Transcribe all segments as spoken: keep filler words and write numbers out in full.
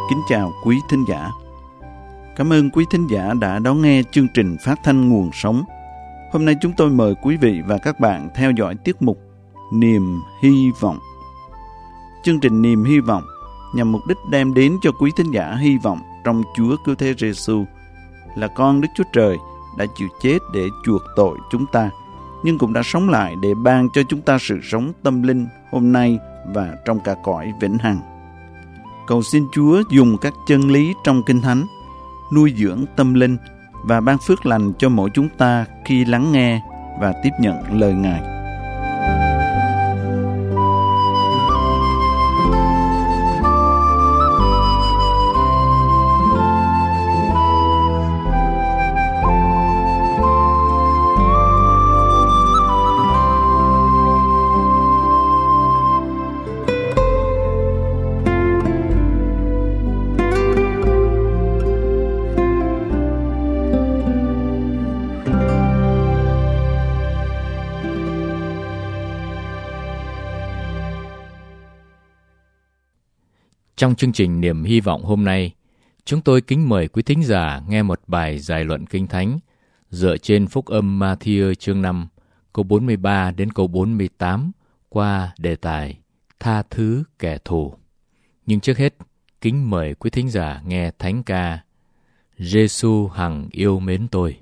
Kính chào quý thính giả. Cảm ơn quý thính giả đã đón nghe chương trình phát thanh Nguồn Sống. Hôm nay chúng tôi mời quý vị và các bạn theo dõi tiết mục Niềm Hy Vọng. Chương trình Niềm Hy Vọng nhằm mục đích đem đến cho quý thính giả hy vọng trong Chúa Cứu Thế Giêsu là con Đức Chúa Trời đã chịu chết để chuộc tội chúng ta, nhưng cũng đã sống lại để ban cho chúng ta sự sống tâm linh hôm nay và trong cả cõi vĩnh hằng. Cầu xin Chúa dùng các chân lý trong Kinh Thánh nuôi dưỡng tâm linh và ban phước lành cho mỗi chúng ta khi lắng nghe và tiếp nhận lời Ngài. Trong chương trình Niềm Hy Vọng hôm nay, chúng tôi kính mời quý thính giả nghe một bài giải luận Kinh Thánh dựa trên Phúc âm Ma-thi-ơ chương năm, câu bốn mươi ba đến câu bốn mươi tám qua đề tài Tha thứ kẻ thù. Nhưng trước hết, kính mời quý thính giả nghe thánh ca Giêsu hằng yêu mến tôi.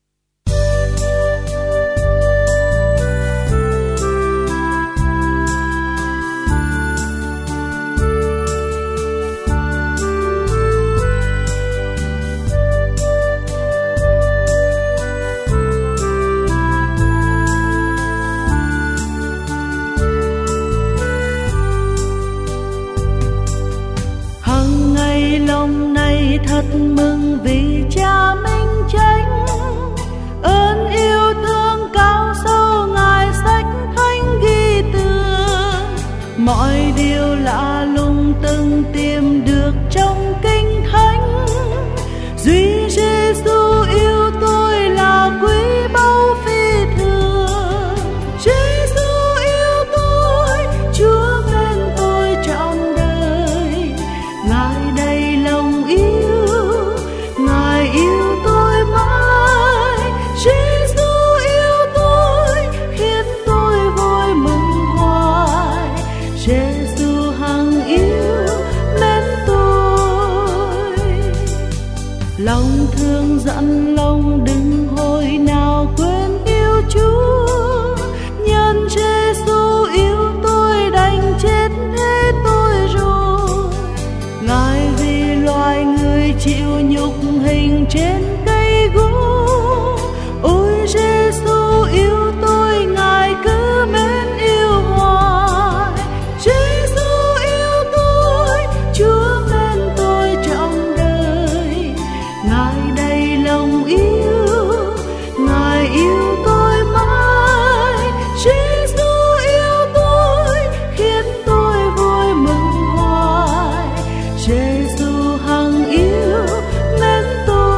Lòng này thật mừng vì Cha minh chánh, ơn yêu thương cao sâu Ngài sách thánh ghi tường, mọi điều lạ lùng từng tìm được trong Kinh Thánh. Duy Giêsu yêu tôi là quý báu phi thường. Giêsu yêu tôi, Chúa bên tôi trọn đời. Ngài lòng yêu, Ngài yêu tôi mãi. Giêsu yêu tôi, khiến tôi vui mừng hoài. Giêsu hằng yêu mến tôi. Lòng thương dặn lòng đừng hồi nào quên yêu Chúa. Nhân Giêsu yêu tôi đành chết thế tôi rồi. Ngài loài người chịu nhục hình trên cây gỗ. Ôi Giêsu yêu tôi, Ngài cứ mến yêu hoài. Giêsu yêu tôi, Chúa mến tôi trọn đời. Ngài đầy lòng yêu, Ngài yêu tôi mãi. Giêsu yêu tôi, khiến tôi vui mừng hoài. Giêsu hằng yêu mến tôi.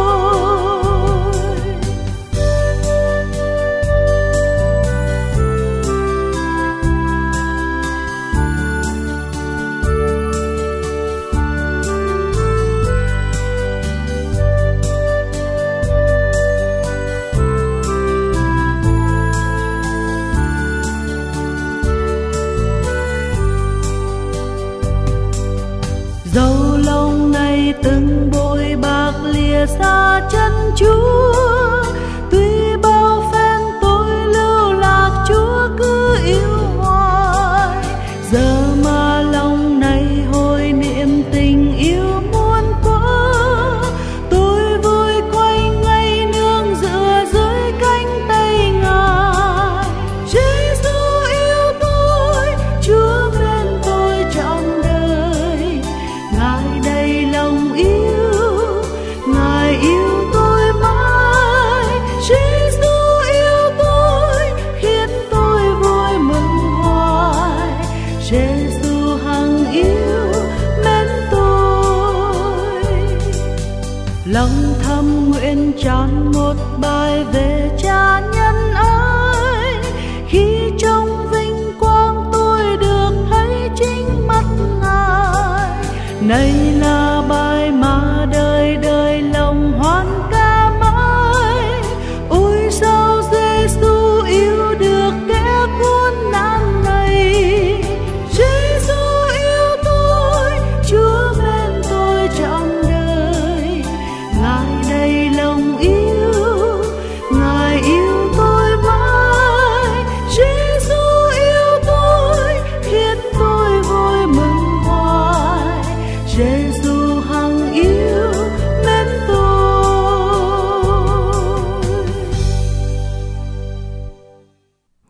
Dẫu lòng này từng bội bạc lìa xa chân Chúa, tuy bao phen tôi lưu lạc, Chúa cứ yêu hoài. Giờ mà lòng này hồi niệm tình yêu muôn quá, tôi vui quay ngay nương dựa dưới cánh tay Ngài. Giêsu yêu tôi, Chúa bên tôi trọn đời. Ngài đầy lòng yêu, Ngài yêu tôi mãi. Giêsu yêu tôi, khiến tôi vui mừng hoài. Giêsu hằng yêu mến tôi. Lòng thầm nguyện tràn một bài về Cha nhân ái. Khi trong vinh quang tôi được thấy chính mắt Ngài, này là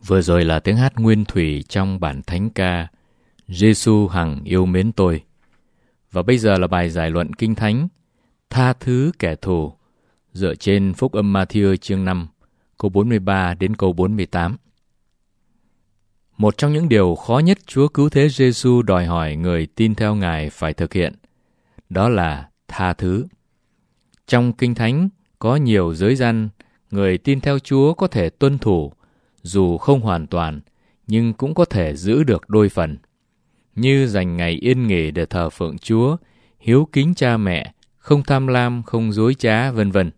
Vừa rồi là tiếng hát nguyên thủy trong bản thánh ca Giê-xu hằng yêu mến tôi. Và bây giờ là bài giải luận Kinh Thánh Tha thứ kẻ thù, dựa trên Phúc âm Ma-thi-ơ chương năm, câu bốn mươi ba đến câu bốn mươi tám. Một trong những điều khó nhất Chúa Cứu Thế Giê-xu đòi hỏi người tin theo Ngài phải thực hiện, đó là tha thứ. Trong Kinh Thánh có nhiều giới răn người tin theo Chúa có thể tuân thủ, dù không hoàn toàn, nhưng cũng có thể giữ được đôi phần, như dành ngày yên nghỉ để thờ phượng Chúa, hiếu kính cha mẹ, không tham lam, không dối trá, vân vân.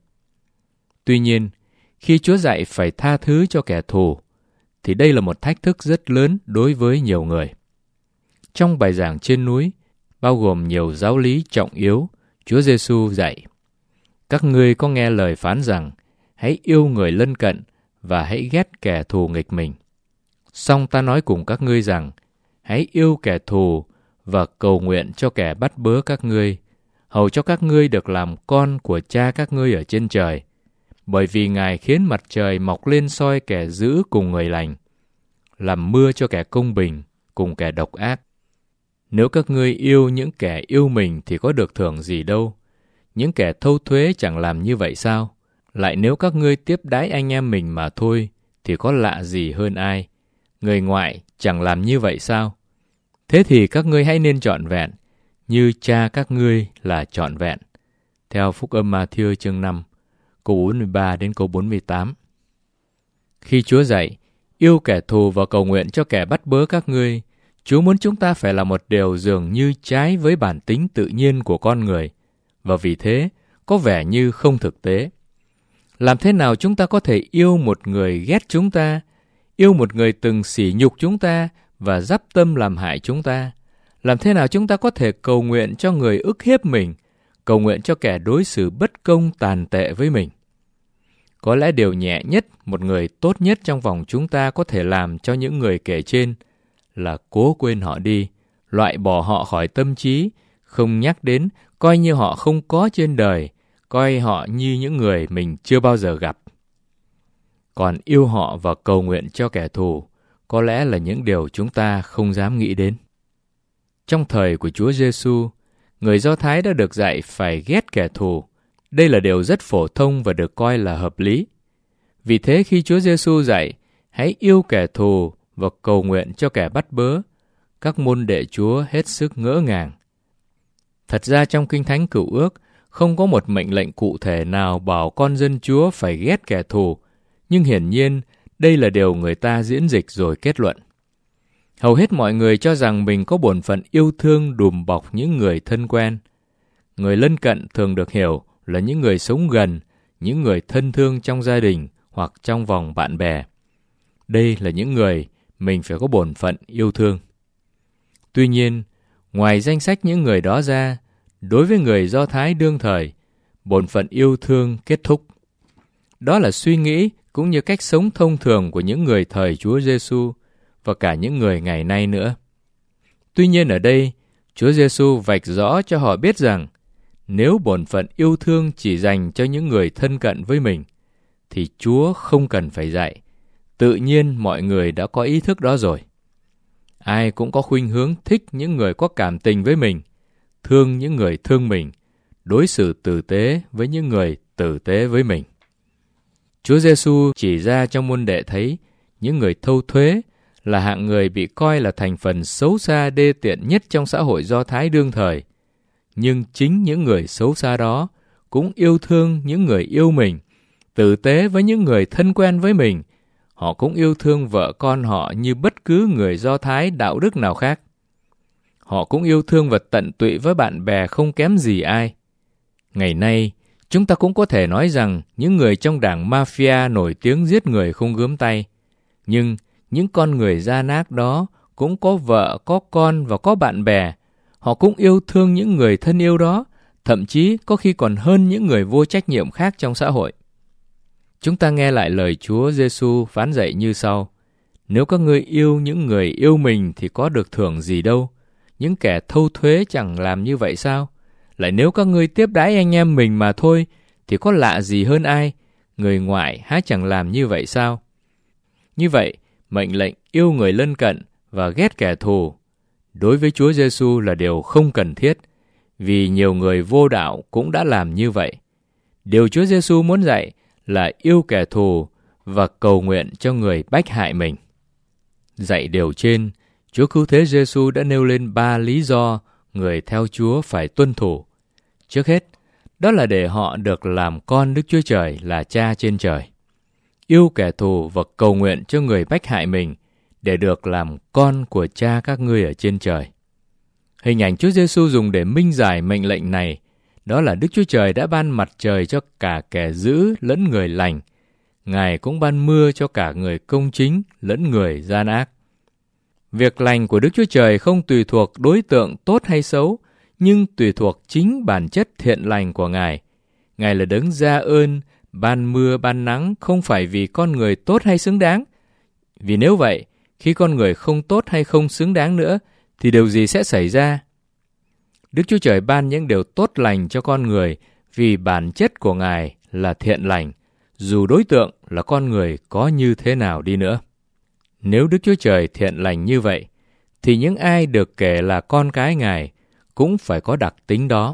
Tuy nhiên, khi Chúa dạy phải tha thứ cho kẻ thù, thì đây là một thách thức rất lớn đối với nhiều người. Trong bài giảng trên núi, bao gồm nhiều giáo lý trọng yếu, Chúa Giê-xu dạy: các ngươi có nghe lời phán rằng, hãy yêu người lân cận và hãy ghét kẻ thù nghịch mình. Song ta nói cùng các ngươi rằng, hãy yêu kẻ thù và cầu nguyện cho kẻ bắt bớ các ngươi, hầu cho các ngươi được làm con của cha các ngươi ở trên trời. Bởi vì Ngài khiến mặt trời mọc lên soi kẻ dữ cùng người lành, làm mưa cho kẻ công bình cùng kẻ độc ác. Nếu các ngươi yêu những kẻ yêu mình thì có được thưởng gì đâu? Những kẻ thâu thuế chẳng làm như vậy sao? Lại nếu các ngươi tiếp đãi anh em mình mà thôi, thì có lạ gì hơn ai? Người ngoại chẳng làm như vậy sao? Thế thì các ngươi hãy nên trọn vẹn, như cha các ngươi là trọn vẹn. Theo Phúc âm Ma-thi-ơ chương năm, câu bốn mươi ba đến câu bốn mươi tám. Khi Chúa dạy, yêu kẻ thù và cầu nguyện cho kẻ bắt bớ các ngươi, Chúa muốn chúng ta phải làm một điều dường như trái với bản tính tự nhiên của con người, và vì thế có vẻ như không thực tế. Làm thế nào chúng ta có thể yêu một người ghét chúng ta, yêu một người từng sỉ nhục chúng ta và dắp tâm làm hại chúng ta? Làm thế nào chúng ta có thể cầu nguyện cho người ức hiếp mình, cầu nguyện cho kẻ đối xử bất công tàn tệ với mình? Có lẽ điều nhẹ nhất một người tốt nhất trong vòng chúng ta có thể làm cho những người kể trên là cố quên họ đi, loại bỏ họ khỏi tâm trí, không nhắc đến, coi như họ không có trên đời, coi họ như những người mình chưa bao giờ gặp. Còn yêu họ và cầu nguyện cho kẻ thù, có lẽ là những điều chúng ta không dám nghĩ đến. Trong thời của Chúa Giê-xu, người Do Thái đã được dạy phải ghét kẻ thù. Đây là điều rất phổ thông và được coi là hợp lý. Vì thế khi Chúa Giê-xu dạy, hãy yêu kẻ thù và cầu nguyện cho kẻ bắt bớ, các môn đệ Chúa hết sức ngỡ ngàng. Thật ra trong Kinh Thánh Cựu Ước, không có một mệnh lệnh cụ thể nào bảo con dân Chúa phải ghét kẻ thù, nhưng hiển nhiên đây là điều người ta diễn dịch rồi kết luận. Hầu hết mọi người cho rằng mình có bổn phận yêu thương đùm bọc những người thân quen. Người lân cận thường được hiểu là những người sống gần, những người thân thương trong gia đình hoặc trong vòng bạn bè. Đây là những người mình phải có bổn phận yêu thương. Tuy nhiên, ngoài danh sách những người đó ra, đối với người Do Thái đương thời, bổn phận yêu thương kết thúc. Đó là suy nghĩ cũng như cách sống thông thường của những người thời Chúa Giê-xu và cả những người ngày nay nữa. Tuy nhiên ở đây, Chúa Giê-xu vạch rõ cho họ biết rằng nếu bổn phận yêu thương chỉ dành cho những người thân cận với mình, thì Chúa không cần phải dạy. Tự nhiên mọi người đã có ý thức đó rồi. Ai cũng có khuynh hướng thích những người có cảm tình với mình, thương những người thương mình, đối xử tử tế với những người tử tế với mình. Chúa Giê-xu chỉ ra cho môn đệ thấy những người thâu thuế là hạng người bị coi là thành phần xấu xa đê tiện nhất trong xã hội Do Thái đương thời. Nhưng chính những người xấu xa đó cũng yêu thương những người yêu mình, tử tế với những người thân quen với mình. Họ cũng yêu thương vợ con họ như bất cứ người Do Thái đạo đức nào khác. Họ cũng yêu thương và tận tụy với bạn bè không kém gì ai. Ngày nay, chúng ta cũng có thể nói rằng những người trong đảng mafia nổi tiếng giết người không gớm tay. Nhưng những con người gian ác đó cũng có vợ, có con và có bạn bè. Họ cũng yêu thương những người thân yêu đó, thậm chí có khi còn hơn những người vô trách nhiệm khác trong xã hội. Chúng ta nghe lại lời Chúa Giê-xu phán dạy như sau: nếu các ngươi yêu những người yêu mình thì có được thưởng gì đâu? Những kẻ thâu thuế chẳng làm như vậy sao? Lại nếu các ngươi tiếp đãi anh em mình mà thôi, thì có lạ gì hơn ai? Người ngoại há chẳng làm như vậy sao? Như vậy, mệnh lệnh yêu người lân cận và ghét kẻ thù, đối với Chúa Giêsu là điều không cần thiết, vì nhiều người vô đạo cũng đã làm như vậy. Điều Chúa Giêsu muốn dạy là yêu kẻ thù và cầu nguyện cho người bách hại mình. Dạy điều trên, Chúa Cứu Thế Giêsu đã nêu lên ba lý do người theo Chúa phải tuân thủ. Trước hết, đó là để họ được làm con Đức Chúa Trời là Cha trên trời. Yêu kẻ thù và cầu nguyện cho người bách hại mình để được làm con của Cha các ngươi ở trên trời. Hình ảnh Chúa Giêsu dùng để minh giải mệnh lệnh này, đó là Đức Chúa Trời đã ban mặt trời cho cả kẻ dữ lẫn người lành. Ngài cũng ban mưa cho cả người công chính lẫn người gian ác. Việc lành của Đức Chúa Trời không tùy thuộc đối tượng tốt hay xấu, nhưng tùy thuộc chính bản chất thiện lành của Ngài. Ngài là đấng gia ơn, ban mưa ban nắng không phải vì con người tốt hay xứng đáng. Vì nếu vậy, khi con người không tốt hay không xứng đáng nữa, thì điều gì sẽ xảy ra? Đức Chúa Trời ban những điều tốt lành cho con người vì bản chất của Ngài là thiện lành, dù đối tượng là con người có như thế nào đi nữa. Nếu Đức Chúa Trời thiện lành như vậy, thì những ai được kể là con cái Ngài cũng phải có đặc tính đó.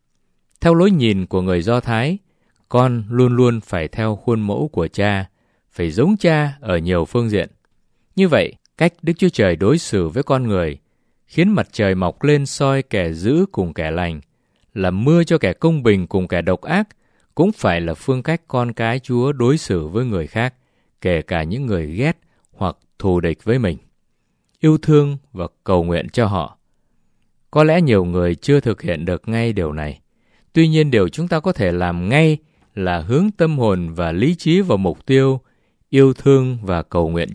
Theo lối nhìn của người Do Thái, con luôn luôn phải theo khuôn mẫu của cha, phải giống cha ở nhiều phương diện. Như vậy, cách Đức Chúa Trời đối xử với con người, khiến mặt trời mọc lên soi kẻ dữ cùng kẻ lành, làm mưa cho kẻ công bình cùng kẻ độc ác, cũng phải là phương cách con cái Chúa đối xử với người khác, kể cả những người ghét hoặc thù địch với mình. Yêu thương và cầu nguyện cho họ. Có lẽ nhiều người chưa thực hiện được ngay điều này. Tuy nhiên điều chúng ta có thể làm ngay là hướng tâm hồn và lý trí vào mục tiêu, yêu thương và cầu nguyện.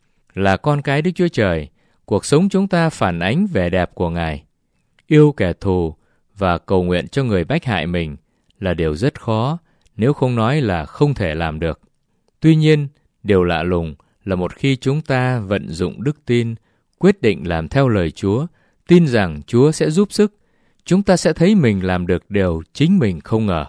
Là con cái Đức Chúa Trời, cuộc sống chúng ta phản ánh vẻ đẹp của Ngài. Yêu kẻ thù và cầu nguyện cho người bách hại mình là điều rất khó, nếu không nói là không thể làm được. Tuy nhiên, điều lạ lùng là một khi chúng ta vận dụng đức tin, quyết định làm theo lời Chúa, tin rằng Chúa sẽ giúp sức, chúng ta sẽ thấy mình làm được điều chính mình không ngờ.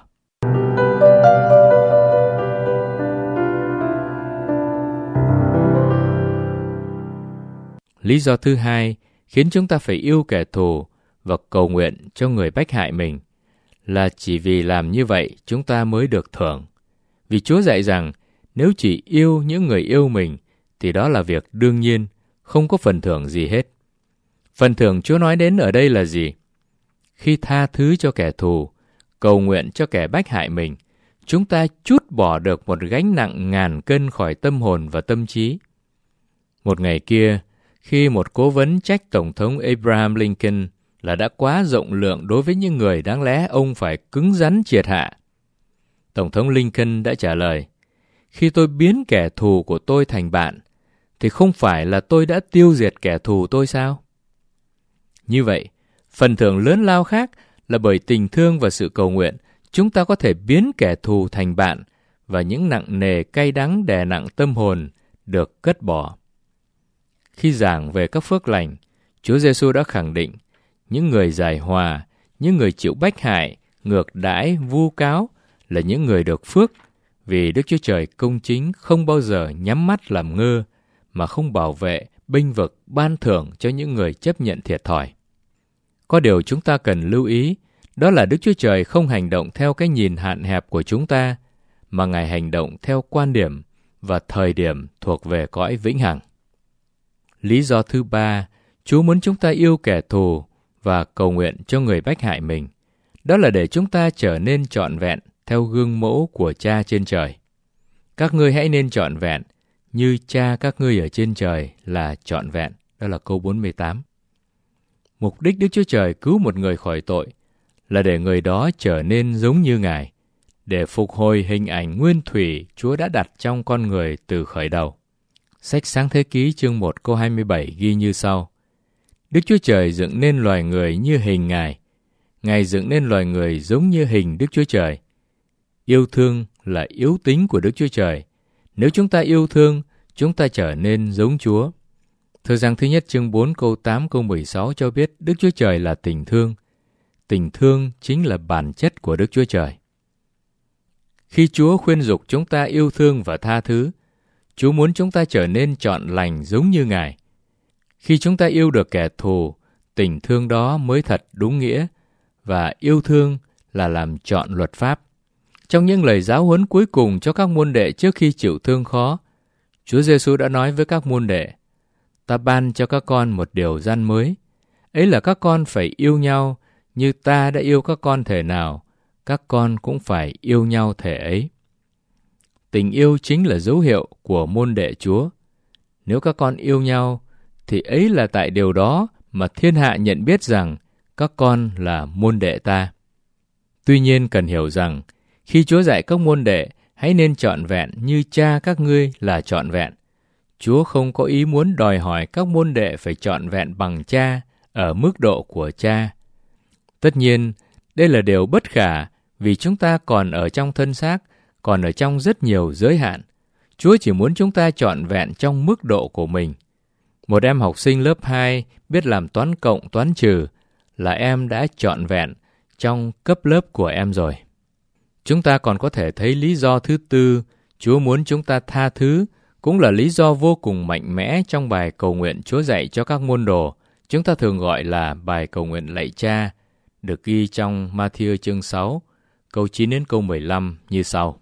Lý do thứ hai khiến chúng ta phải yêu kẻ thù và cầu nguyện cho người bách hại mình là chỉ vì làm như vậy chúng ta mới được thưởng. Vì Chúa dạy rằng nếu chỉ yêu những người yêu mình thì đó là việc đương nhiên, không có phần thưởng gì hết. Phần thưởng Chúa nói đến ở đây là gì? Khi tha thứ cho kẻ thù, cầu nguyện cho kẻ bách hại mình, chúng ta trút bỏ được một gánh nặng ngàn cân khỏi tâm hồn và tâm trí. Một ngày kia, khi một cố vấn trách Tổng thống Abraham Lincoln là đã quá rộng lượng đối với những người đáng lẽ ông phải cứng rắn triệt hạ, Tổng thống Lincoln đã trả lời, khi tôi biến kẻ thù của tôi thành bạn, thì không phải là tôi đã tiêu diệt kẻ thù tôi sao? Như vậy, phần thưởng lớn lao khác là bởi tình thương và sự cầu nguyện, chúng ta có thể biến kẻ thù thành bạn và những nặng nề cay đắng đè nặng tâm hồn được cất bỏ. Khi giảng về các phước lành, Chúa Giêsu đã khẳng định những người giài hòa, những người chịu bách hại, ngược đãi, vu cáo là những người được phước, vì Đức Chúa Trời công chính không bao giờ nhắm mắt làm ngơ mà không bảo vệ, bênh vực, ban thưởng cho những người chấp nhận thiệt thòi. Có điều chúng ta cần lưu ý, đó là Đức Chúa Trời không hành động theo cái nhìn hạn hẹp của chúng ta, mà Ngài hành động theo quan điểm và thời điểm thuộc về cõi vĩnh hằng. Lý do thứ ba, Chúa muốn chúng ta yêu kẻ thù và cầu nguyện cho người bách hại mình, đó là để chúng ta trở nên trọn vẹn theo gương mẫu của Cha trên trời. Các ngươi hãy nên trọn vẹn như Cha các ngươi ở trên trời là trọn vẹn. Đó là câu bốn mươi tám. Mục đích Đức Chúa Trời cứu một người khỏi tội là để người đó trở nên giống như Ngài, để phục hồi hình ảnh nguyên thủy Chúa đã đặt trong con người từ khởi đầu. Sách Sáng Thế Ký chương một câu hai mươi bảy ghi như sau: Đức Chúa Trời dựng nên loài người như hình Ngài, Ngài dựng nên loài người giống như hình Đức Chúa Trời. Yêu thương là yếu tính của Đức Chúa Trời. Nếu chúng ta yêu thương, chúng ta trở nên giống Chúa. Thơ Giăng thứ nhất chương bốn câu tám câu mười sáu cho biết Đức Chúa Trời là tình thương. Tình thương chính là bản chất của Đức Chúa Trời. Khi Chúa khuyên dục chúng ta yêu thương và tha thứ, Chúa muốn chúng ta trở nên trọn lành giống như Ngài. Khi chúng ta yêu được kẻ thù, tình thương đó mới thật đúng nghĩa, và yêu thương là làm trọn luật pháp. Trong những lời giáo huấn cuối cùng cho các môn đệ trước khi chịu thương khó, Chúa Giêsu đã nói với các môn đệ: Ta ban cho các con một điều răn mới, ấy là các con phải yêu nhau như ta đã yêu các con thể nào, các con cũng phải yêu nhau thể ấy. Tình yêu chính là dấu hiệu của môn đệ Chúa. Nếu các con yêu nhau, thì ấy là tại điều đó mà thiên hạ nhận biết rằng các con là môn đệ ta. Tuy nhiên cần hiểu rằng, khi Chúa dạy các môn đệ hãy nên trọn vẹn như cha các ngươi là trọn vẹn, Chúa không có ý muốn đòi hỏi các môn đệ phải trọn vẹn bằng cha ở mức độ của cha. Tất nhiên, đây là điều bất khả vì chúng ta còn ở trong thân xác, còn ở trong rất nhiều giới hạn. Chúa chỉ muốn chúng ta trọn vẹn trong mức độ của mình. Một em học sinh lớp hai biết làm toán cộng toán trừ là em đã trọn vẹn trong cấp lớp của em rồi. Chúng ta còn có thể thấy lý do thứ tư, Chúa muốn chúng ta tha thứ, cũng là lý do vô cùng mạnh mẽ trong bài cầu nguyện Chúa dạy cho các môn đồ. Chúng ta thường gọi là bài cầu nguyện lạy Cha, được ghi trong Ma-thi-ơ chương sáu, câu chín đến câu mười lăm như sau.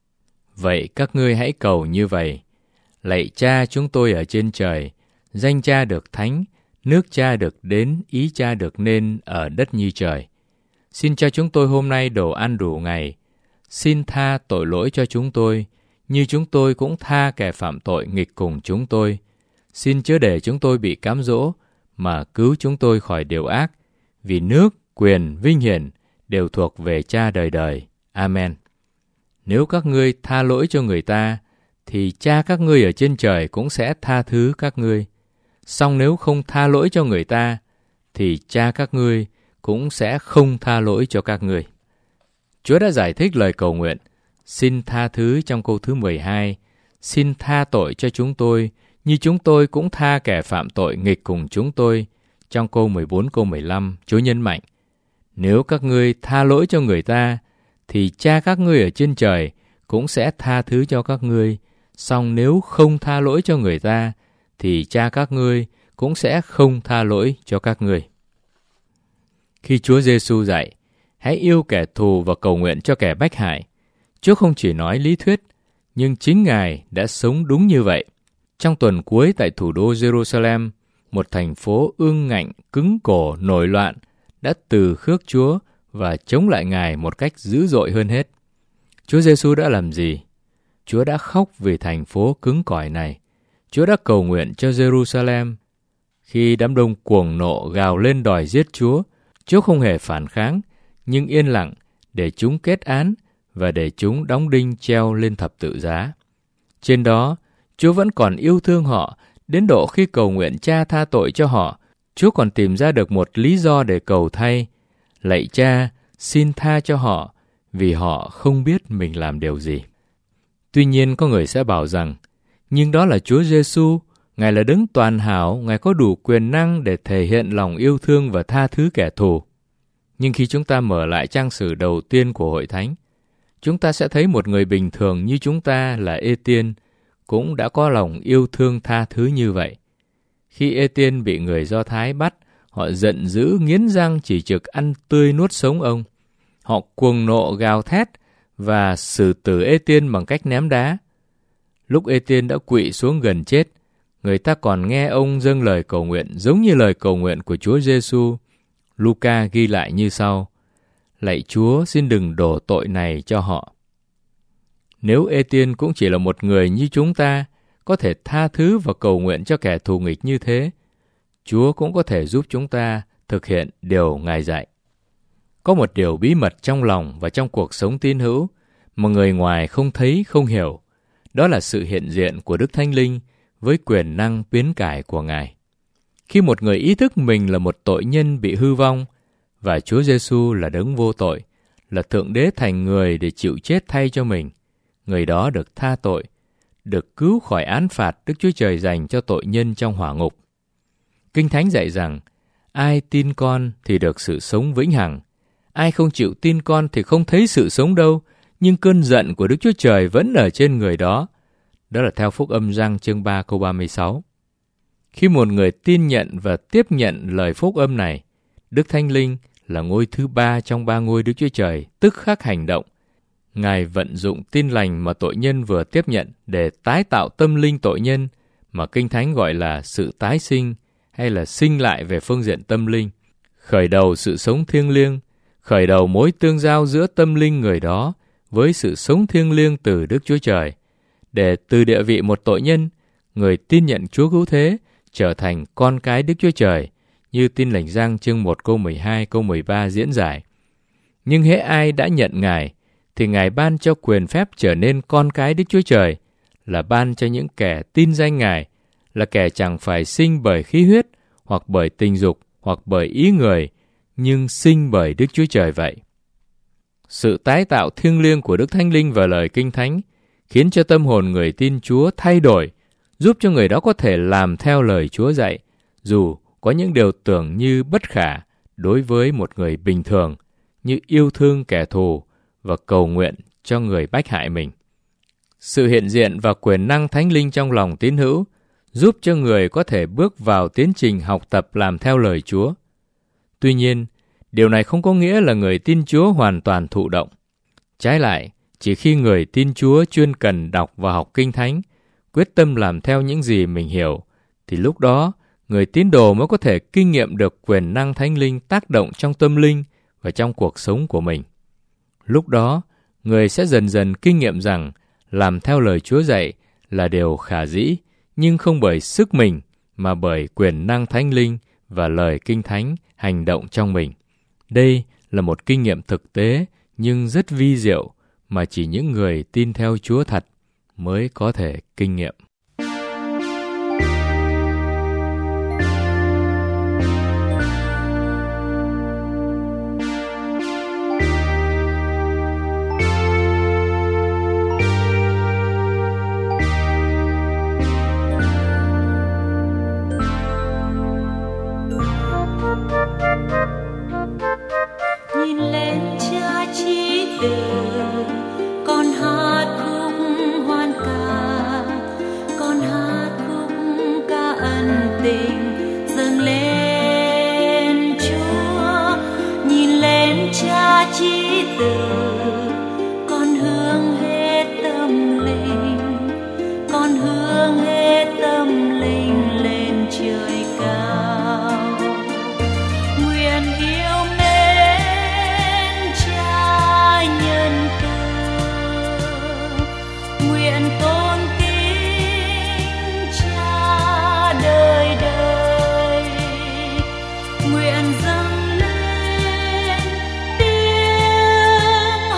Vậy các ngươi hãy cầu như vậy: Lạy Cha chúng tôi ở trên trời, danh Cha được thánh, nước Cha được đến, ý Cha được nên ở đất như trời. Xin cho chúng tôi hôm nay đồ ăn đủ ngày. Xin tha tội lỗi cho chúng tôi, như chúng tôi cũng tha kẻ phạm tội nghịch cùng chúng tôi. Xin chớ để chúng tôi bị cám dỗ, mà cứu chúng tôi khỏi điều ác, vì nước, quyền, vinh hiển đều thuộc về Cha đời đời. Amen. Nếu các ngươi tha lỗi cho người ta, thì Cha các ngươi ở trên trời cũng sẽ tha thứ các ngươi. Song nếu không tha lỗi cho người ta, thì Cha các ngươi cũng sẽ không tha lỗi cho các ngươi. Chúa đã giải thích lời cầu nguyện xin tha thứ trong câu thứ mười hai. Xin tha tội cho chúng tôi, như chúng tôi cũng tha kẻ phạm tội nghịch cùng chúng tôi. Trong câu mười bốn, câu mười lăm, Chúa nhấn mạnh: Nếu các ngươi tha lỗi cho người ta, thì Cha các ngươi ở trên trời cũng sẽ tha thứ cho các ngươi. Song nếu không tha lỗi cho người ta, thì Cha các ngươi cũng sẽ không tha lỗi cho các ngươi. Khi Chúa Giêsu dạy, hãy yêu kẻ thù và cầu nguyện cho kẻ bách hại, Chúa không chỉ nói lý thuyết, nhưng chính Ngài đã sống đúng như vậy. Trong tuần cuối tại thủ đô Jerusalem, một thành phố ương ngạnh, cứng cổ, nổi loạn, đã từ khước Chúa và chống lại Ngài một cách dữ dội hơn hết. Chúa Giêsu đã làm gì? Chúa đã khóc vì thành phố cứng cỏi này. Chúa đã cầu nguyện cho Jerusalem. Khi đám đông cuồng nộ gào lên đòi giết Chúa, Chúa không hề phản kháng, nhưng yên lặng để chúng kết án và để chúng đóng đinh treo lên thập tự giá. Trên đó, Chúa vẫn còn yêu thương họ, đến độ khi cầu nguyện Cha tha tội cho họ, Chúa còn tìm ra được một lý do để cầu thay: Lạy Cha, xin tha cho họ, vì họ không biết mình làm điều gì. Tuy nhiên có người sẽ bảo rằng, nhưng đó là Chúa Giêsu, Ngài là đấng toàn hảo, Ngài có đủ quyền năng để thể hiện lòng yêu thương và tha thứ kẻ thù. Nhưng khi chúng ta mở lại trang sử đầu tiên của Hội Thánh, chúng ta sẽ thấy một người bình thường như chúng ta là Ê-tiên cũng đã có lòng yêu thương tha thứ như vậy. Khi Ê-tiên bị người Do Thái bắt, họ giận dữ nghiến răng chỉ trực ăn tươi nuốt sống ông. Họ cuồng nộ gào thét và xử tử Ê-tiên bằng cách ném đá. Lúc Ê-tiên đã quỵ xuống gần chết, người ta còn nghe ông dâng lời cầu nguyện giống như lời cầu nguyện của Chúa Giêsu. Luca ghi lại như sau: Lạy Chúa, xin đừng đổ tội này cho họ. Nếu Ê-tiên cũng chỉ là một người như chúng ta, có thể tha thứ và cầu nguyện cho kẻ thù nghịch như thế, Chúa cũng có thể giúp chúng ta thực hiện điều Ngài dạy. Có một điều bí mật trong lòng và trong cuộc sống tín hữu mà người ngoài không thấy, không hiểu. Đó là sự hiện diện của Đức Thánh Linh với quyền năng biến cải của Ngài. Khi một người ý thức mình là một tội nhân bị hư vong, và Chúa Giêsu là đấng vô tội, là Thượng Đế thành người để chịu chết thay cho mình, người đó được tha tội, được cứu khỏi án phạt Đức Chúa Trời dành cho tội nhân trong hỏa ngục. Kinh Thánh dạy rằng, ai tin con thì được sự sống vĩnh hằng. Ai không chịu tin con thì không thấy sự sống đâu, nhưng cơn giận của Đức Chúa Trời vẫn ở trên người đó. Đó là theo Phúc âm Giăng chương ba câu ba mươi sáu. Khi một người tin nhận và tiếp nhận lời phúc âm này, Đức Thánh Linh là ngôi thứ ba trong ba ngôi Đức Chúa Trời tức khắc hành động. Ngài vận dụng tin lành mà tội nhân vừa tiếp nhận để tái tạo tâm linh tội nhân mà Kinh Thánh gọi là sự tái sinh hay là sinh lại về phương diện tâm linh, khởi đầu sự sống thiêng liêng, khởi đầu mối tương giao giữa tâm linh người đó với sự sống thiêng liêng từ Đức Chúa Trời, để từ địa vị một tội nhân, người tin nhận Chúa cứu thế trở thành con cái Đức Chúa Trời, như Tin lành Giăng chương một câu mười hai câu mười ba diễn giải. Nhưng hễ ai đã nhận Ngài, thì Ngài ban cho quyền phép trở nên con cái Đức Chúa Trời, là ban cho những kẻ tin danh Ngài, là kẻ chẳng phải sinh bởi khí huyết, hoặc bởi tình dục, hoặc bởi ý người, nhưng sinh bởi Đức Chúa Trời vậy. Sự tái tạo thiêng liêng của Đức Thánh Linh và lời Kinh Thánh khiến cho tâm hồn người tin Chúa thay đổi, giúp cho người đó có thể làm theo lời Chúa dạy, dù có những điều tưởng như bất khả đối với một người bình thường, như yêu thương kẻ thù và cầu nguyện cho người bách hại mình. Sự hiện diện và quyền năng Thánh Linh trong lòng tín hữu giúp cho người có thể bước vào tiến trình học tập làm theo lời Chúa. Tuy nhiên, điều này không có nghĩa là người tin Chúa hoàn toàn thụ động. Trái lại, chỉ khi người tin Chúa chuyên cần đọc và học Kinh Thánh, quyết tâm làm theo những gì mình hiểu, thì lúc đó, người tín đồ mới có thể kinh nghiệm được quyền năng Thánh Linh tác động trong tâm linh và trong cuộc sống của mình. Lúc đó, người sẽ dần dần kinh nghiệm rằng làm theo lời Chúa dạy là điều khả dĩ, nhưng không bởi sức mình, mà bởi quyền năng Thánh Linh và lời Kinh Thánh hành động trong mình. Đây là một kinh nghiệm thực tế nhưng rất vi diệu mà chỉ những người tin theo Chúa thật mới có thể kinh nghiệm. Nhìn lên Cha chí từ, con hát khúc hoan ca, con hát khúc ca ân tình dâng lên Chúa. Nhìn lên Cha chí từ, con hướng hết tâm linh, con hướng hết tâm linh lên trời cao. Nguyện yêu mến Cha nhân từ, nguyện tôn kính Cha đời đời, nguyện dâng lên tiếng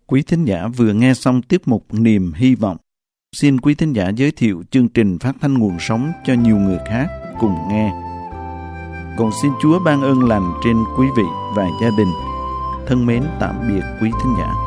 Quý thính giả vừa nghe xong tiết mục Niềm Hy Vọng. Xin quý thính giả giới thiệu chương trình phát thanh nguồn sống cho nhiều người khác cùng nghe. Còn xin Chúa ban ơn lành trên quý vị và gia đình. Thân mến tạm biệt quý thính giả.